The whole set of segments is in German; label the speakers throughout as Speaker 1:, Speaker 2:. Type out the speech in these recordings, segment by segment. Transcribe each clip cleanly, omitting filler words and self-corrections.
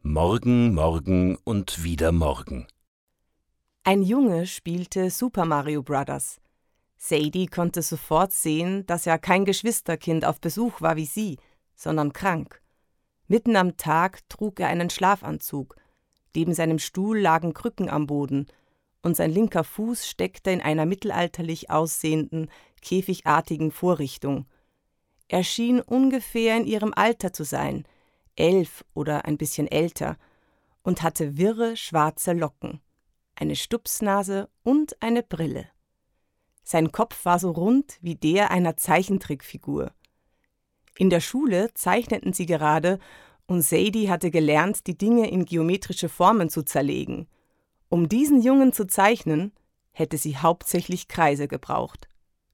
Speaker 1: Morgen, morgen und wieder morgen.
Speaker 2: Ein Junge spielte Super Mario Bros. Sadie konnte sofort sehen, dass er kein Geschwisterkind auf Besuch war wie sie, sondern krank. Mitten am Tag trug er einen Schlafanzug. Neben seinem Stuhl lagen Krücken am Boden und sein linker Fuß steckte in einer mittelalterlich aussehenden, käfigartigen Vorrichtung. Er schien ungefähr in ihrem Alter zu sein, 11 oder ein bisschen älter, und hatte wirre, schwarze Locken, eine Stupsnase und eine Brille. Sein Kopf war so rund wie der einer Zeichentrickfigur. In der Schule zeichneten sie gerade und Sadie hatte gelernt, die Dinge in geometrische Formen zu zerlegen. Um diesen Jungen zu zeichnen, hätte sie hauptsächlich Kreise gebraucht.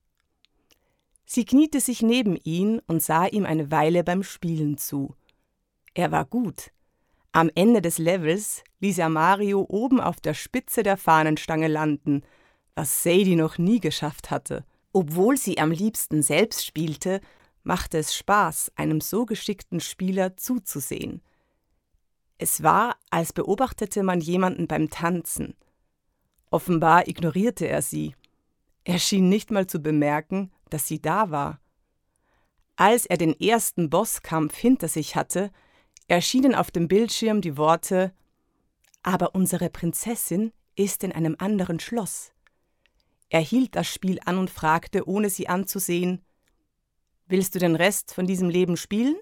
Speaker 2: Sie kniete sich neben ihn und sah ihm eine Weile beim Spielen zu. Er war gut. Am Ende des Levels ließ er Mario oben auf der Spitze der Fahnenstange landen, was Sadie noch nie geschafft hatte. Obwohl sie am liebsten selbst spielte, machte es Spaß, einem so geschickten Spieler zuzusehen. Es war, als beobachtete man jemanden beim Tanzen. Offenbar ignorierte er sie. Er schien nicht mal zu bemerken, dass sie da war. Als er den ersten Bosskampf hinter sich hatte, erschienen auf dem Bildschirm die Worte: „Aber unsere Prinzessin ist in einem anderen Schloss." Er hielt das Spiel an und fragte, ohne sie anzusehen: „Willst du den Rest von diesem Leben spielen?"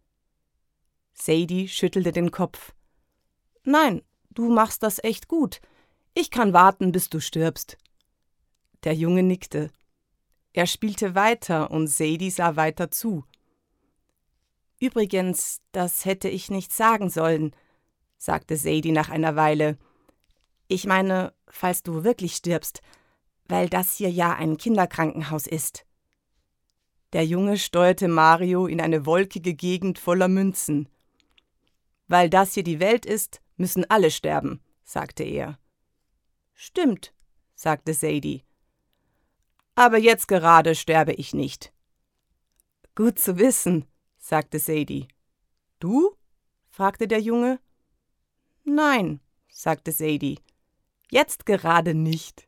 Speaker 2: Sadie schüttelte den Kopf. „Nein, du machst das echt gut. Ich kann warten, bis du stirbst." Der Junge nickte. Er spielte weiter und Sadie sah weiter zu. „Übrigens, das hätte ich nicht sagen sollen", sagte Sadie nach einer Weile. „Ich meine, falls du wirklich stirbst, weil das hier ja ein Kinderkrankenhaus ist." Der Junge steuerte Mario in eine wolkige Gegend voller Münzen. „Weil das hier die Welt ist, müssen alle sterben", sagte er. „Stimmt", sagte Sadie. „Aber jetzt gerade sterbe ich nicht." „Gut zu wissen", sagte Sadie. „Du?" fragte der Junge. „Nein", sagte Sadie. „Jetzt gerade nicht."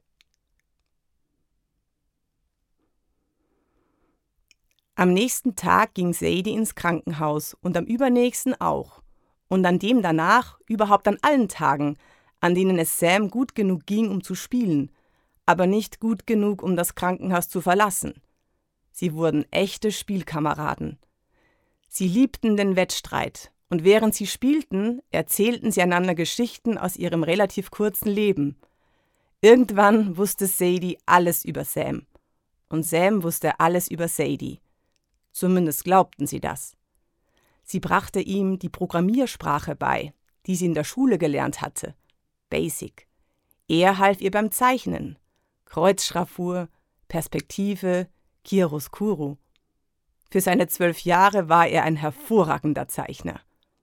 Speaker 2: Am nächsten Tag ging Sadie ins Krankenhaus und am übernächsten auch. Und an dem danach überhaupt an allen Tagen, an denen es Sam gut genug ging, um zu spielen, aber nicht gut genug, um das Krankenhaus zu verlassen. Sie wurden echte Spielkameraden. Sie liebten den Wettstreit, und während sie spielten, erzählten sie einander Geschichten aus ihrem relativ kurzen Leben. Irgendwann wusste Sadie alles über Sam, und Sam wusste alles über Sadie. Zumindest glaubten sie das. Sie brachte ihm die Programmiersprache bei, die sie in der Schule gelernt hatte, Basic. Er half ihr beim Zeichnen, Kreuzschraffur, Perspektive, Chiaroscuro. Für seine 12 Jahre war er ein hervorragender Zeichner.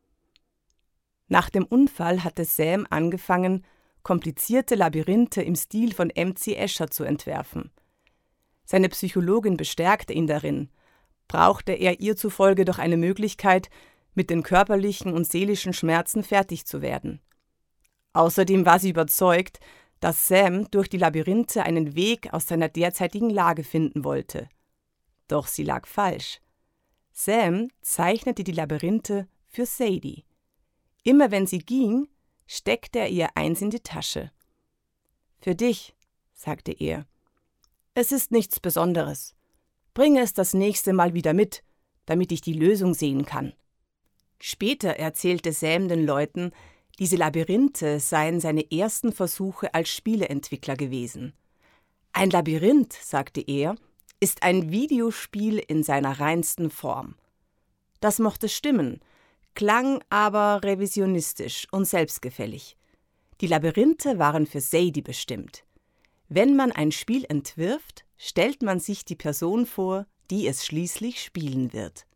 Speaker 2: Nach dem Unfall hatte Sam angefangen, komplizierte Labyrinthe im Stil von M.C. Escher zu entwerfen. Seine Psychologin bestärkte ihn darin, brauchte er ihr zufolge doch eine Möglichkeit, mit den körperlichen und seelischen Schmerzen fertig zu werden. Außerdem war sie überzeugt, dass Sam durch die Labyrinthe einen Weg aus seiner derzeitigen Lage finden wollte. Doch sie lag falsch. Sam zeichnete die Labyrinthe für Sadie. Immer wenn sie ging, steckte er ihr eins in die Tasche. „Für dich", sagte er. „Es ist nichts Besonderes. Bringe es das nächste Mal wieder mit, damit ich die Lösung sehen kann." Später erzählte Sam den Leuten, diese Labyrinthe seien seine ersten Versuche als Spieleentwickler gewesen. „Ein Labyrinth", sagte er, „ist ein Videospiel in seiner reinsten Form." Das mochte stimmen, klang aber revisionistisch und selbstgefällig. Die Labyrinthe waren für Sadie bestimmt. Wenn man ein Spiel entwirft, stellt man sich die Person vor, die es schließlich spielen wird.